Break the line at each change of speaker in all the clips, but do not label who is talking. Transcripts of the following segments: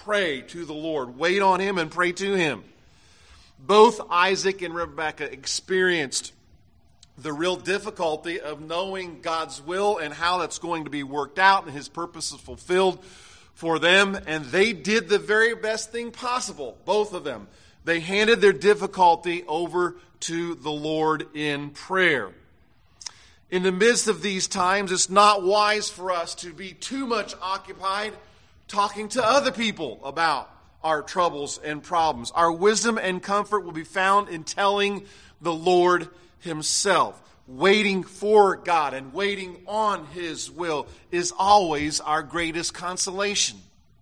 pray to the Lord. Wait on him and pray to him. Both Isaac and Rebekah experienced the real difficulty of knowing God's will and how that's going to be worked out and his purposes fulfilled for them. And they did the very best thing possible, both of them. They handed their difficulty over to the Lord in prayer. In the midst of these times, it's not wise for us to be too much occupied talking to other people about our troubles and problems. Our wisdom and comfort will be found in telling the Lord himself. Waiting for God and waiting on his will is always our greatest consolation.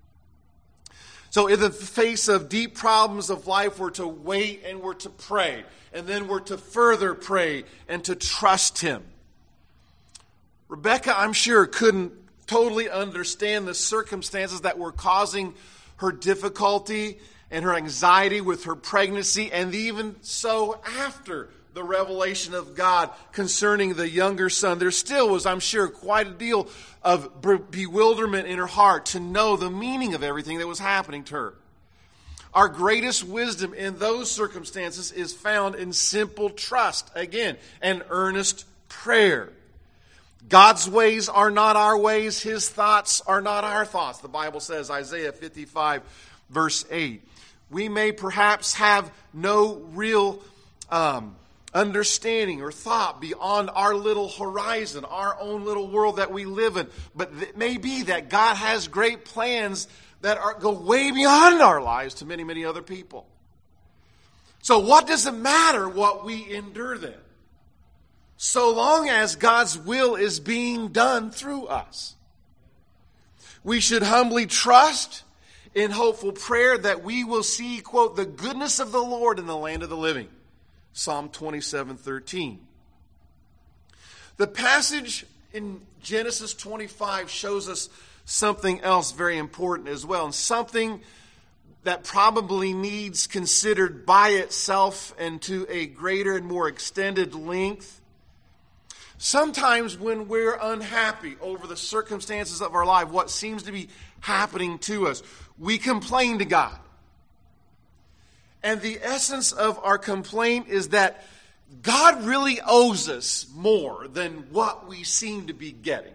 So in the face of deep problems of life, we're to wait and we're to pray. And then we're to further pray and to trust him. Rebekah, I'm sure, couldn't totally understand the circumstances that were causing her difficulty and her anxiety with her pregnancy, and even so after the revelation of God concerning the younger son. There still was, I'm sure, quite a deal of bewilderment in her heart to know the meaning of everything that was happening to her. Our greatest wisdom in those circumstances is found in simple trust, again, and earnest prayer. God's ways are not our ways. His thoughts are not our thoughts. The Bible says, Isaiah 55, verse 8. We may perhaps have no real understanding or thought beyond our little horizon, our own little world that we live in. But it may be that God has great plans that go way beyond our lives to many, many other people. So what does it matter what we endure then? So long as God's will is being done through us. We should humbly trust in hopeful prayer that we will see, quote, the goodness of the Lord in the land of the living. Psalm 27:13. The passage in Genesis 25 shows us something else very important as well, and something that probably needs considered by itself and to a greater and more extended length. Sometimes when we're unhappy over the circumstances of our life, what seems to be happening to us, we complain to God. And the essence of our complaint is that God really owes us more than what we seem to be getting.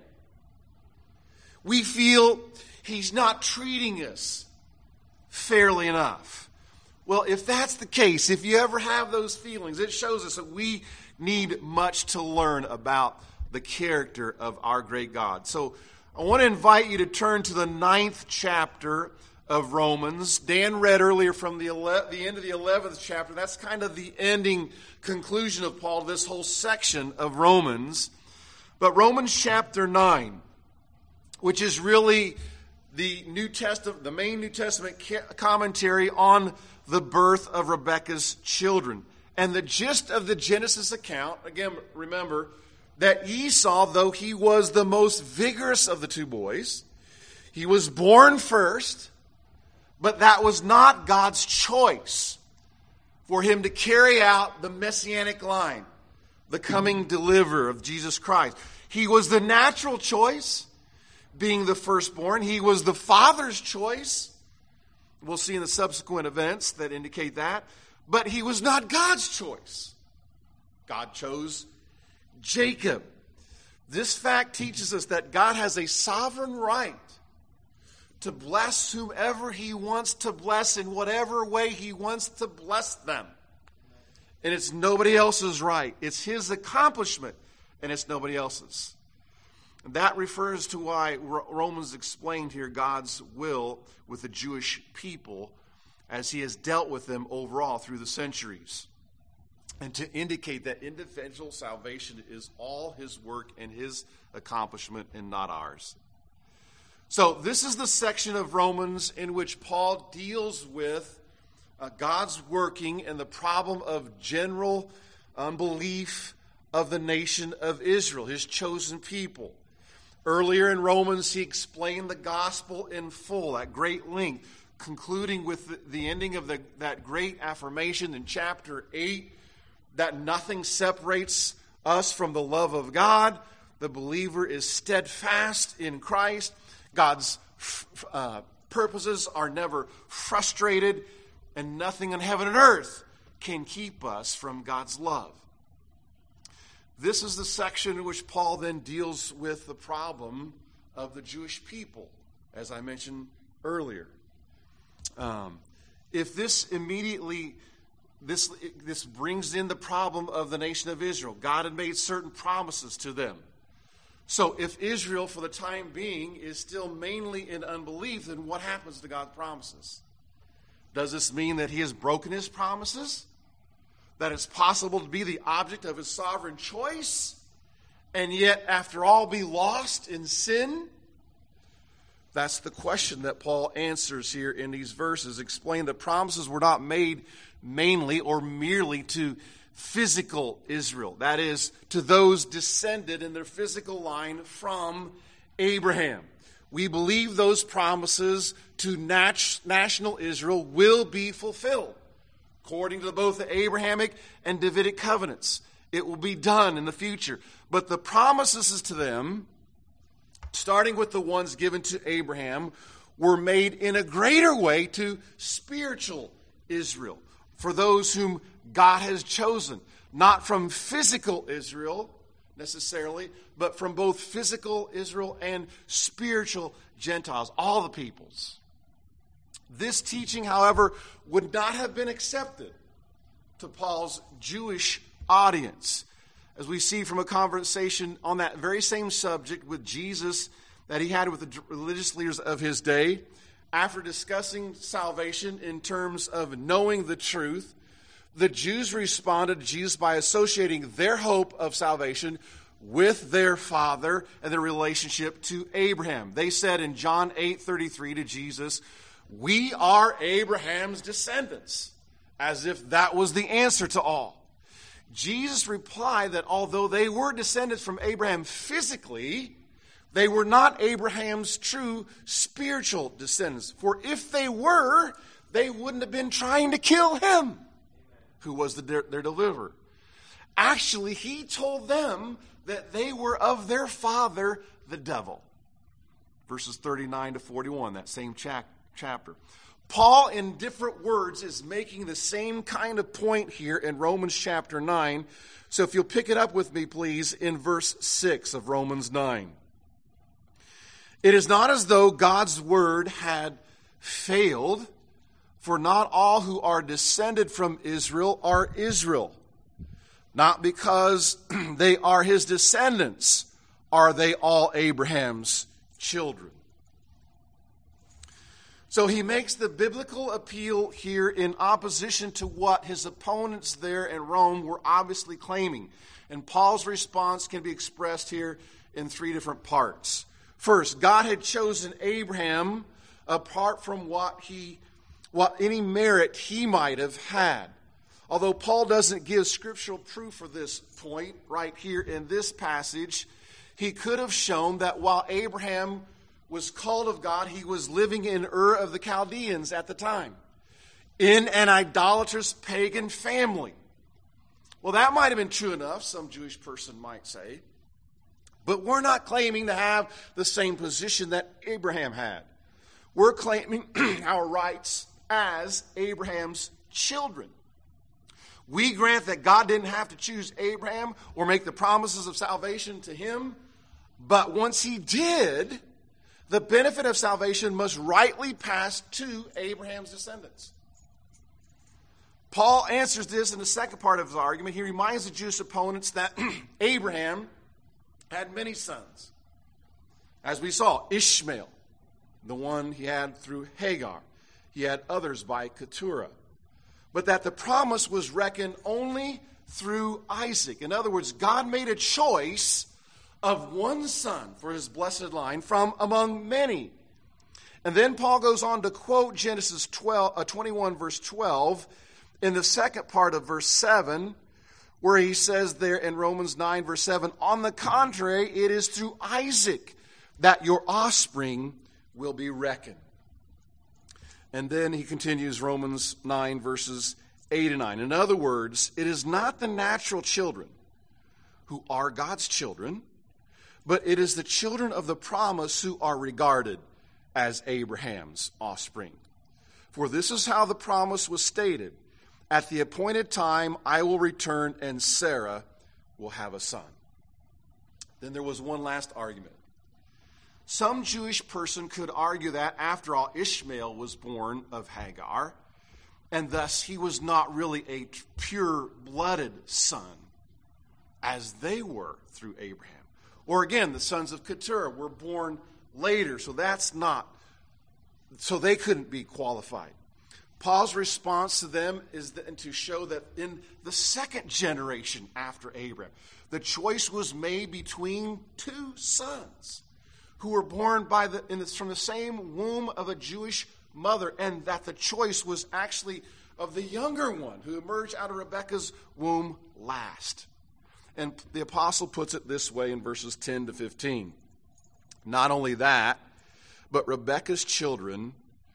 We feel he's not treating us fairly enough. Well, if that's the case, if you ever have those feelings, it shows us that we need much to learn about the character of our great God. So I want to invite you to turn to the 9th chapter of Romans. Dan read earlier from the end of the 11th chapter. That's kind of the ending conclusion of Paul, this whole section of Romans. But Romans chapter 9, which is really the New Testament, the main New Testament commentary on the birth of Rebekah's children. And the gist of the Genesis account, again, remember that Esau, though he was the most vigorous of the two boys, he was born first, but that was not God's choice for him to carry out the messianic line, the coming deliverer of Jesus Christ. He was the natural choice, being the firstborn. He was the father's choice. We'll see in the subsequent events that indicate that. But he was not God's choice. God chose Jacob. This fact teaches us that God has a sovereign right to bless whomever he wants to bless in whatever way he wants to bless them. And it's nobody else's right. It's his accomplishment, and it's nobody else's. And that refers to why Romans explained here God's will with the Jewish people as he has dealt with them overall through the centuries. And to indicate that individual salvation is all his work and his accomplishment and not ours. So this is the section of Romans in which Paul deals with God's working and the problem of general unbelief of the nation of Israel, his chosen people. Earlier in Romans, he explained the gospel in full at great length, concluding with the ending of that great affirmation in chapter 8, that nothing separates us from the love of God. The believer is steadfast in Christ. God's purposes are never frustrated, and nothing in heaven and earth can keep us from God's love. This is the section in which Paul then deals with the problem of the Jewish people, as I mentioned earlier. If this brings in the problem of the nation of Israel. God had made certain promises to them. So if Israel, for the time being, is still mainly in unbelief, then what happens to God's promises? Does this mean that he has broken his promises? That it's possible to be the object of his sovereign choice, and yet, after all, be lost in sin? That's the question that Paul answers here in these verses. Explain that promises were not made mainly or merely to physical Israel. That is, to those descended in their physical line from Abraham. We believe those promises to national Israel will be fulfilled, according to both the Abrahamic and Davidic covenants. It will be done in the future. But the promises to them, starting with the ones given to Abraham, were made in a greater way to spiritual Israel, for those whom God has chosen, not from physical Israel necessarily, but from both physical Israel and spiritual Gentiles, all the peoples. This teaching, however, would not have been accepted to Paul's Jewish audience, as we see from a conversation on that very same subject with Jesus that he had with the religious leaders of his day. After discussing salvation in terms of knowing the truth, the Jews responded to Jesus by associating their hope of salvation with their father and their relationship to Abraham. They said in John 8:33 to Jesus, "We are Abraham's descendants," as if that was the answer to all. Jesus replied that although they were descendants from Abraham physically, they were not Abraham's true spiritual descendants. For if they were, they wouldn't have been trying to kill him, who was their deliverer. Actually, he told them that they were of their father, the devil. Verses 39 to 41, that same chapter. Paul, in different words, is making the same kind of point here in Romans chapter 9. So if you'll pick it up with me, please, in verse 6 of Romans 9. It is not as though God's word had failed, for not all who are descended from Israel are Israel. Not because they are his descendants are they all Abraham's children. So he makes the biblical appeal here in opposition to what his opponents there in Rome were obviously claiming. And Paul's response can be expressed here in three different parts. First, God had chosen Abraham apart from what any merit he might have had. Although Paul doesn't give scriptural proof for this point right here in this passage, he could have shown that while Abraham was called of God, he was living in Ur of the Chaldeans at the time, in an idolatrous pagan family. Well, that might have been true enough, some Jewish person might say. But we're not claiming to have the same position that Abraham had. We're claiming our rights as Abraham's children. We grant that God didn't have to choose Abraham or make the promises of salvation to him, but once he did, the benefit of salvation must rightly pass to Abraham's descendants. Paul answers this in the second part of his argument. He reminds the Jewish opponents that Abraham had many sons. As we saw, Ishmael, the one he had through Hagar. He had others by Keturah. But that the promise was reckoned only through Isaac. In other words, God made a choice of one son for his blessed line from among many. And then Paul goes on to quote Genesis 21, verse 12, in the second part of verse 7, where he says there in Romans 9, verse 7, "On the contrary, it is through Isaac that your offspring will be reckoned." And then he continues Romans 9, verses 8 and 9. In other words, it is not the natural children who are God's children, but it is the children of the promise who are regarded as Abraham's offspring. For this is how the promise was stated. At the appointed time I will return, and Sarah will have a son. Then there was one last argument. Some Jewish person could argue that, after all, Ishmael was born of Hagar, and thus he was not really a pure-blooded son, as they were through Abraham. Or again, the sons of Keturah were born later, so they couldn't be qualified. Paul's response to them is to show that in the second generation after Abraham, the choice was made between two sons who were born from the same womb of a Jewish mother, and that the choice was actually of the younger one who emerged out of Rebekah's womb last. And the apostle puts it this way in verses 10 to 15. Not only that, but Rebekah's children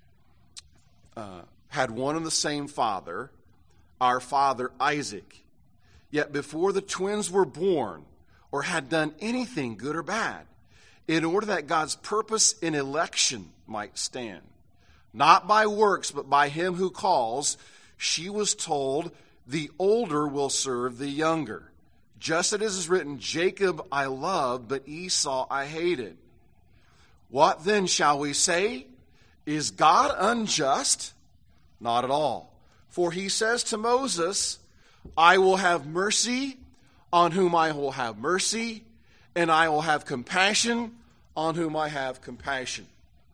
had one and the same father, our father Isaac. Yet before the twins were born or had done anything good or bad, in order that God's purpose in election might stand, not by works, but by him who calls, she was told, the older will serve the younger. Just as it is written, Jacob I loved, but Esau I hated. What then shall we say? Is God unjust? Not at all. For he says to Moses, I will have mercy on whom I will have mercy, and I will have compassion on whom I have compassion.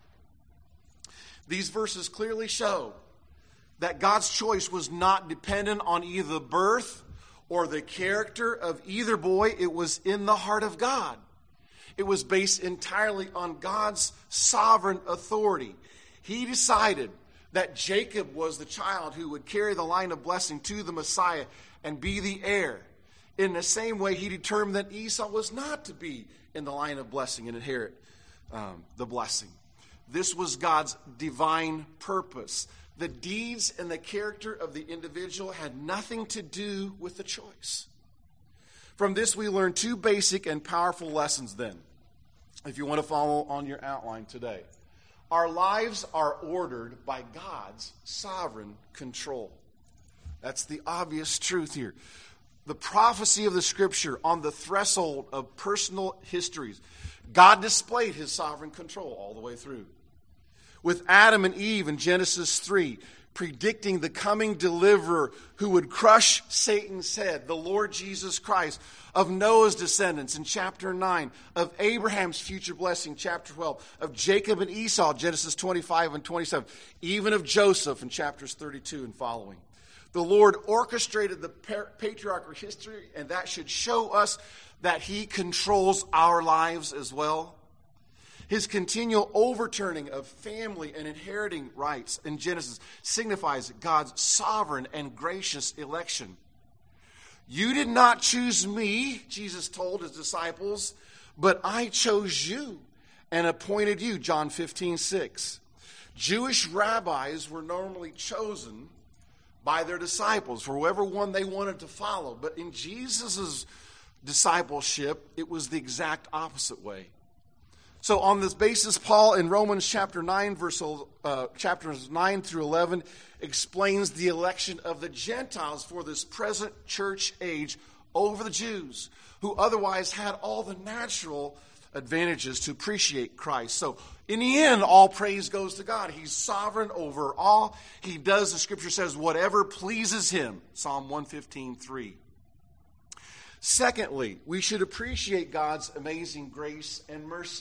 These verses clearly show that God's choice was not dependent on either the birth or the character of either boy. It was in the heart of God. It was based entirely on God's sovereign authority. He decided that Jacob was the child who would carry the line of blessing to the Messiah and be the heir. In the same way, he determined that Esau was not to be in the line of blessing and inherit the blessing. This was God's divine purpose. The deeds and the character of the individual had nothing to do with the choice. From this, we learn two basic and powerful lessons then, if you want to follow on your outline today. Our lives are ordered by God's sovereign control. That's the obvious truth here. The prophecy of the Scripture on the threshold of personal histories, God displayed his sovereign control all the way through. With Adam and Eve in Genesis 3, predicting the coming deliverer who would crush Satan's head, the Lord Jesus Christ, of Noah's descendants in chapter 9, of Abraham's future blessing, chapter 12, of Jacob and Esau, Genesis 25 and 27, even of Joseph in chapters 32 and following. The Lord orchestrated the patriarchal history, and that should show us that he controls our lives as well. His continual overturning of family and inheriting rights in Genesis signifies God's sovereign and gracious election. You did not choose me, Jesus told his disciples, but I chose you and appointed you, John 15:6. Jewish rabbis were normally chosen by their disciples for whoever one they wanted to follow. But in Jesus' discipleship, it was the exact opposite way. So on this basis, Paul in Romans chapter 9, chapters 9 through 11, explains the election of the Gentiles for this present church age over the Jews, who otherwise had all the natural advantages to appreciate Christ. So in the end, all praise goes to God. He's sovereign over all. He does, the Scripture says, whatever pleases him. Psalm 115:3. Secondly, we should appreciate God's amazing grace and mercy.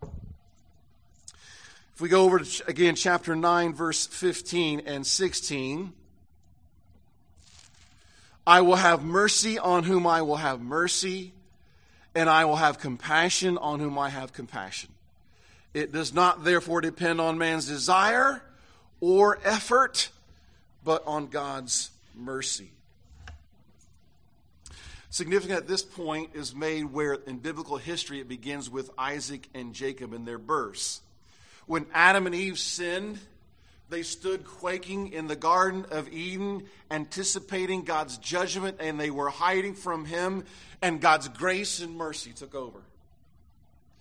If we go over to, again, chapter 9, verse 15 and 16. I will have mercy on whom I will have mercy, and I will have compassion on whom I have compassion. It does not therefore depend on man's desire or effort, but on God's mercy. Significant at this point is made where in biblical history it begins with Isaac and Jacob and their births. When Adam and Eve sinned, they stood quaking in the Garden of Eden, anticipating God's judgment, and they were hiding from him, and God's grace and mercy took over.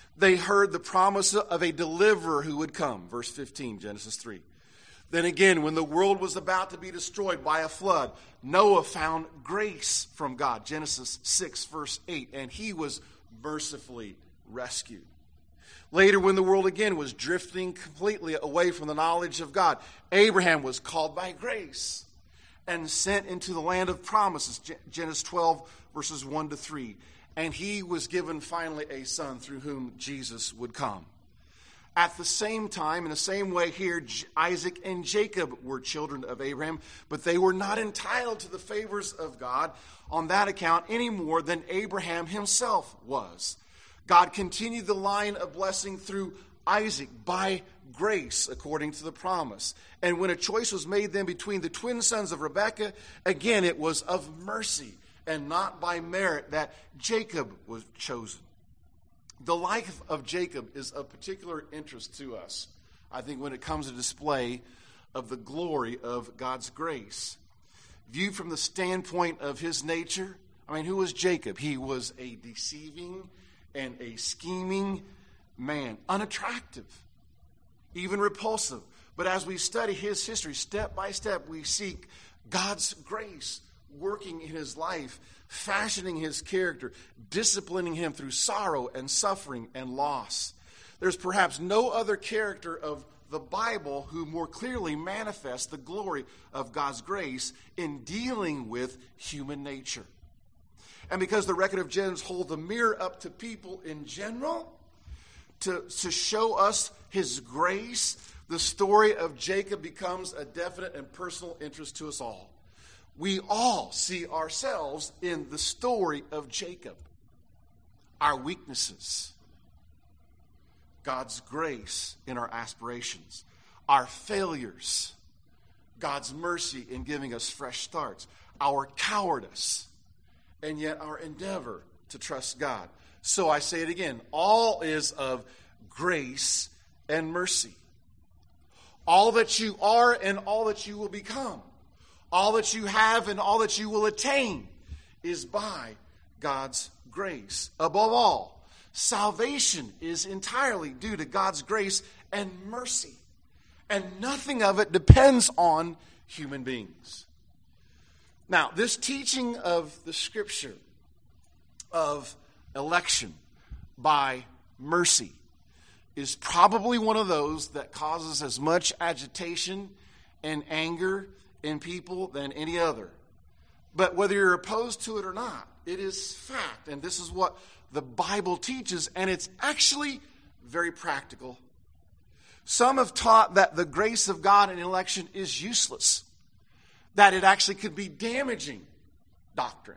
They heard the promise of a deliverer who would come. Verse 15, Genesis 3. Then again, when the world was about to be destroyed by a flood, Noah found grace from God. Genesis 6, verse 8. And he was mercifully rescued. Later, when the world again was drifting completely away from the knowledge of God, Abraham was called by grace and sent into the land of promises. Genesis 12, verses 1 to 3. And he was given finally a son through whom Jesus would come. At the same time, in the same way here, Isaac and Jacob were children of Abraham, but they were not entitled to the favors of God on that account any more than Abraham himself was. God continued the line of blessing through Isaac by grace, according to the promise. And when a choice was made then between the twin sons of Rebekah, again it was of mercy and not by merit that Jacob was chosen. The life of Jacob is of particular interest to us, I think, when it comes to display of the glory of God's grace. Viewed from the standpoint of his nature, who was Jacob? He was a deceiving and a scheming man, unattractive, even repulsive. But as we study his history, step by step, we seek God's grace working in his life, fashioning his character, disciplining him through sorrow and suffering and loss. There's perhaps no other character of the Bible who more clearly manifests the glory of God's grace in dealing with human nature. And because the record of Genesis holds a mirror up to people in general, to show us his grace, the story of Jacob becomes a definite and personal interest to us all. We all see ourselves in the story of Jacob. Our weaknesses, God's grace in our aspirations, our failures, God's mercy in giving us fresh starts, our cowardice, and yet our endeavor to trust God. So I say it again, all is of grace and mercy. All that you are and all that you will become, all that you have and all that you will attain is by God's grace. Above all, salvation is entirely due to God's grace and mercy. And nothing of it depends on human beings. Now, this teaching of the Scripture of election by mercy is probably one of those that causes as much agitation and anger in people than any other. But whether you're opposed to it or not, it is fact. And this is what the Bible teaches, and it's actually very practical. Some have taught that the grace of God in election is useless, that it actually could be damaging doctrine.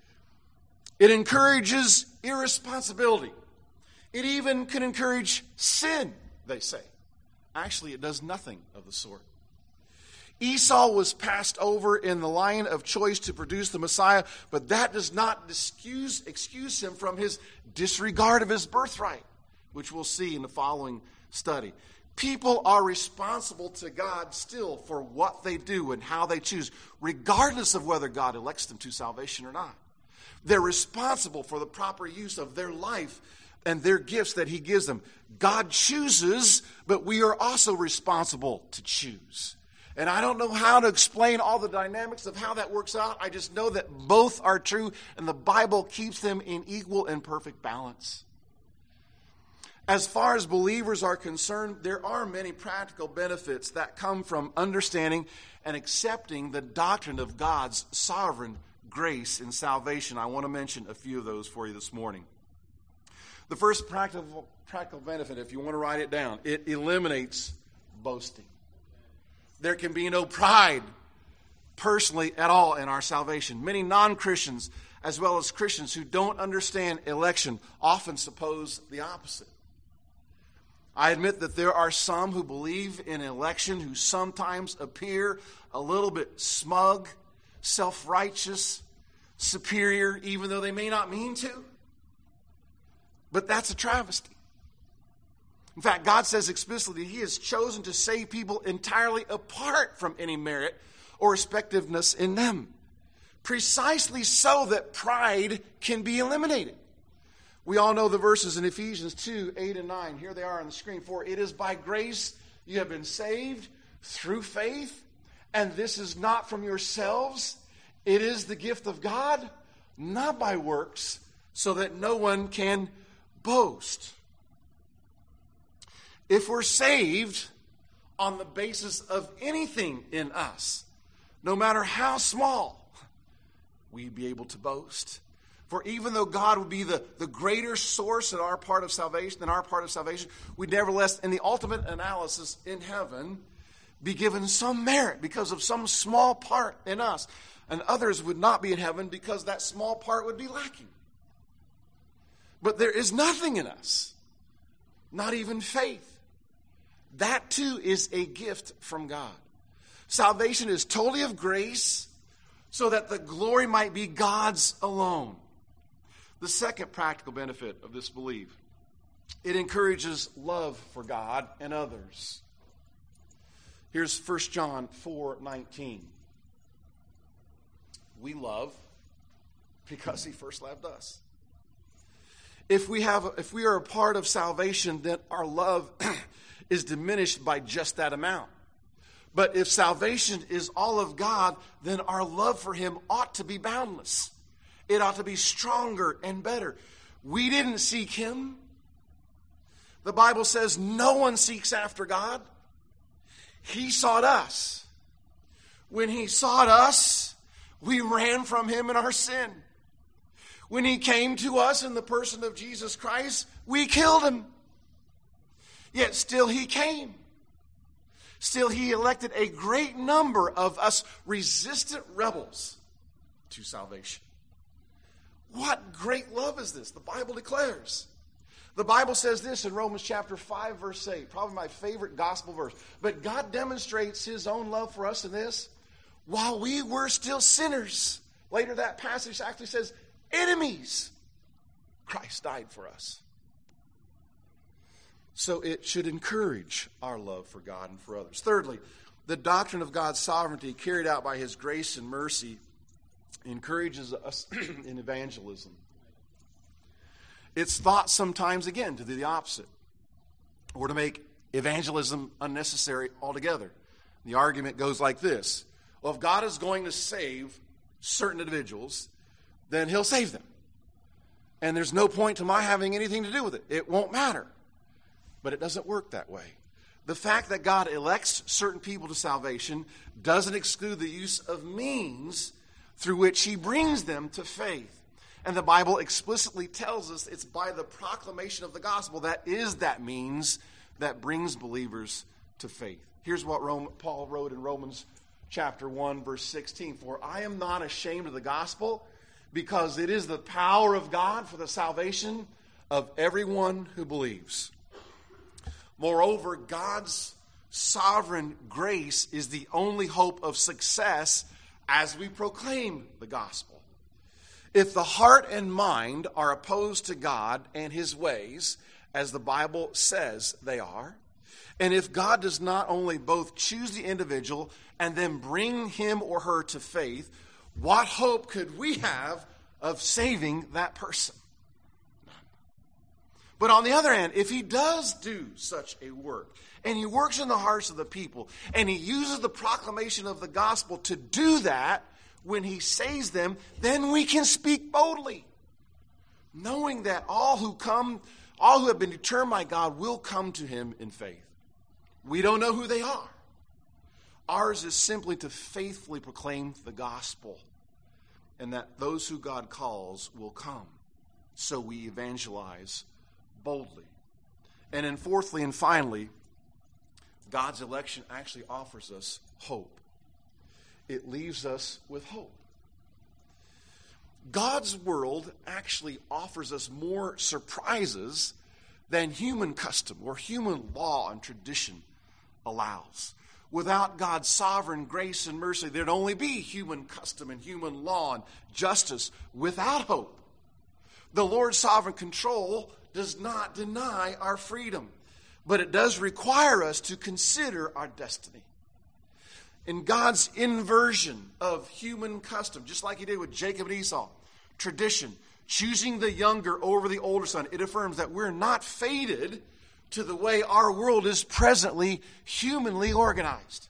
It encourages irresponsibility. It even can encourage sin, they say. Actually, it does nothing of the sort. Esau was passed over in the line of choice to produce the Messiah, but that does not excuse him from his disregard of his birthright, which we'll see in the following study. People are responsible to God still for what they do and how they choose, regardless of whether God elects them to salvation or not. They're responsible for the proper use of their life and their gifts that he gives them. God chooses, but we are also responsible to choose. And I don't know how to explain all the dynamics of how that works out. I just know that both are true, and the Bible keeps them in equal and perfect balance. As far as believers are concerned, there are many practical benefits that come from understanding and accepting the doctrine of God's sovereign grace in salvation. I want to mention a few of those for you this morning. The first practical benefit, if you want to write it down, it eliminates boasting. There can be no pride personally at all in our salvation. Many non-Christians, as well as Christians who don't understand election, often suppose the opposite. I admit that there are some who believe in election who sometimes appear a little bit smug, self-righteous, superior, even though they may not mean to. But that's a travesty. In fact, God says explicitly he has chosen to save people entirely apart from any merit or respectiveness in them, precisely so that pride can be eliminated. We all know the verses in Ephesians 2, 8 and 9. Here they are on the screen. For it is by grace you have been saved through faith, and this is not from yourselves. It is the gift of God, not by works, so that no one can boast. If we're saved on the basis of anything in us, no matter how small, we'd be able to boast. For even though God would be the greater source in our part of salvation, we'd nevertheless, in the ultimate analysis in heaven, be given some merit because of some small part in us. And others would not be in heaven because that small part would be lacking. But there is nothing in us, not even faith. That too is a gift from God. Salvation is totally of grace so that the glory might be God's alone. The second practical benefit of this belief, it encourages love for God and others. Here's 1 John 4:19. We love because he first loved us. If we are a part of salvation, then our love is diminished by just that amount. But if salvation is all of God, then our love for him ought to be boundless. It ought to be stronger and better. We didn't seek him. The Bible says no one seeks after God. He sought us. When he sought us, we ran from him in our sin. When he came to us in the person of Jesus Christ, we killed him. Yet still he came. Still he elected a great number of us resistant rebels to salvation. What great love is this? The Bible declares. The Bible says this in Romans chapter 5, verse 8, probably my favorite gospel verse. But God demonstrates his own love for us in this. While we were still sinners, later that passage actually says, enemies, Christ died for us. So it should encourage our love for God and for others. Thirdly, the doctrine of God's sovereignty carried out by his grace and mercy encourages us in evangelism. It's thought sometimes, again, to do the opposite, or to make evangelism unnecessary altogether. The argument goes like this. Well, if God is going to save certain individuals, then he'll save them. And there's no point to my having anything to do with it. It won't matter. But it doesn't work that way. The fact that God elects certain people to salvation doesn't exclude the use of means through which he brings them to faith. And the Bible explicitly tells us it's by the proclamation of the gospel that is that means that brings believers to faith. Here's what Paul wrote in Romans chapter 1, verse 16. For I am not ashamed of the gospel, because it is the power of God for the salvation of everyone who believes. Moreover, God's sovereign grace is the only hope of success as we proclaim the gospel. If the heart and mind are opposed to God and his ways, as the Bible says they are, and if God does not only both choose the individual and then bring him or her to faith, what hope could we have of saving that person? None. But on the other hand, if he does do such a work, and he works in the hearts of the people, and he uses the proclamation of the gospel to do that, when he saves them, then we can speak boldly, knowing that all who have been determined by God will come to him in faith. We don't know who they are. Ours is simply to faithfully proclaim the gospel, and that those who God calls will come. So we evangelize boldly. And then fourthly and finally, God's election actually offers us hope. It leaves us with hope. God's world actually offers us more surprises than human custom or human law and tradition allows. Without God's sovereign grace and mercy, there'd only be human custom and human law and justice without hope. The Lord's sovereign control does not deny our freedom, but it does require us to consider our destiny. In God's inversion of human custom, just like he did with Jacob and Esau, tradition, choosing the younger over the older son, it affirms that we're not fated to the way our world is presently humanly organized.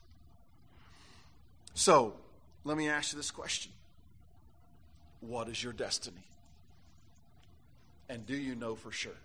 So, let me ask you this question. What is your destiny? And do you know for sure?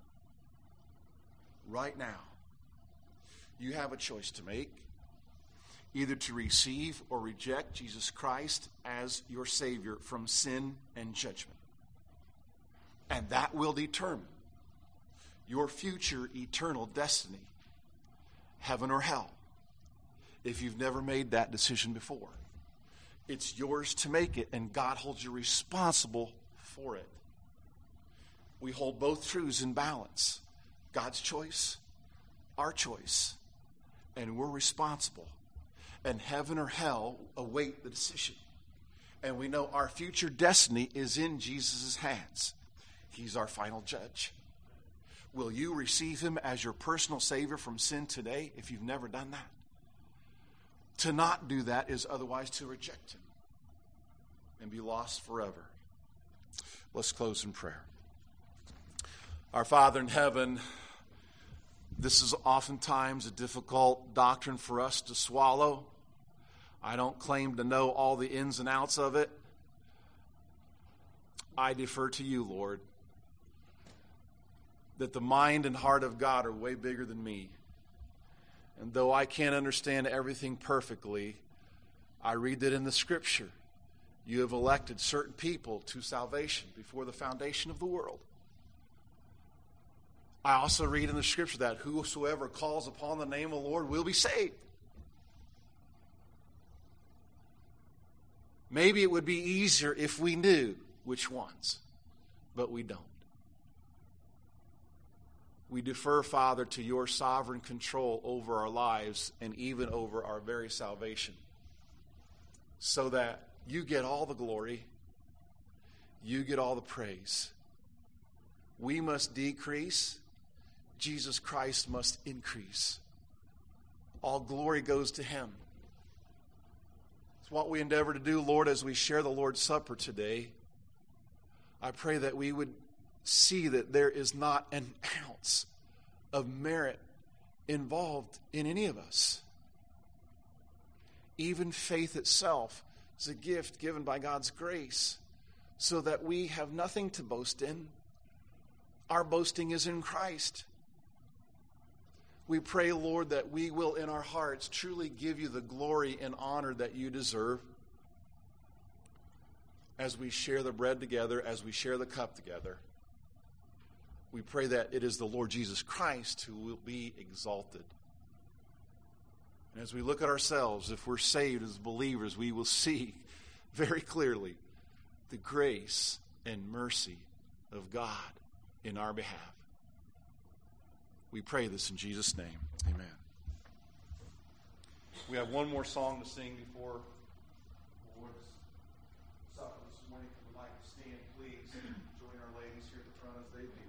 Right now, you have a choice to make, either to receive or reject Jesus Christ as your Savior from sin and judgment. And that will determine your future eternal destiny, heaven or hell, if you've never made that decision before. It's yours to make it, and God holds you responsible for it. We hold both truths in balance. God's choice, our choice, and we're responsible. And heaven or hell await the decision. And we know our future destiny is in Jesus' hands. He's our final judge. Will you receive him as your personal Savior from sin today if you've never done that? To not do that is otherwise to reject him and be lost forever. Let's close in prayer. Our Father in heaven, this is oftentimes a difficult doctrine for us to swallow. I don't claim to know all the ins and outs of it. I defer to you, Lord, that the mind and heart of God are way bigger than me. And though I can't understand everything perfectly, I read that in the Scripture, you have elected certain people to salvation before the foundation of the world. I also read in the Scripture that whosoever calls upon the name of the Lord will be saved. Maybe it would be easier if we knew which ones, but we don't. We defer, Father, to your sovereign control over our lives and even over our very salvation, so that you get all the glory, you get all the praise. We must decrease, Jesus Christ must increase. All glory goes to him. It's what we endeavor to do, Lord, as we share the Lord's Supper today. I pray that we would see that there is not an ounce of merit involved in any of us. Even faith itself is a gift given by God's grace, so that we have nothing to boast in. Our boasting is in Christ. We pray, Lord, that we will in our hearts truly give you the glory and honor that you deserve as we share the bread together, as we share the cup together. We pray that it is the Lord Jesus Christ who will be exalted. And as we look at ourselves, if we're saved as believers, we will see very clearly the grace and mercy of God in our behalf. We pray this in Jesus' name. Amen. We have one more song to sing before the Lord's Supper this morning. If you would like to stand, please join our ladies here at the front as they lead.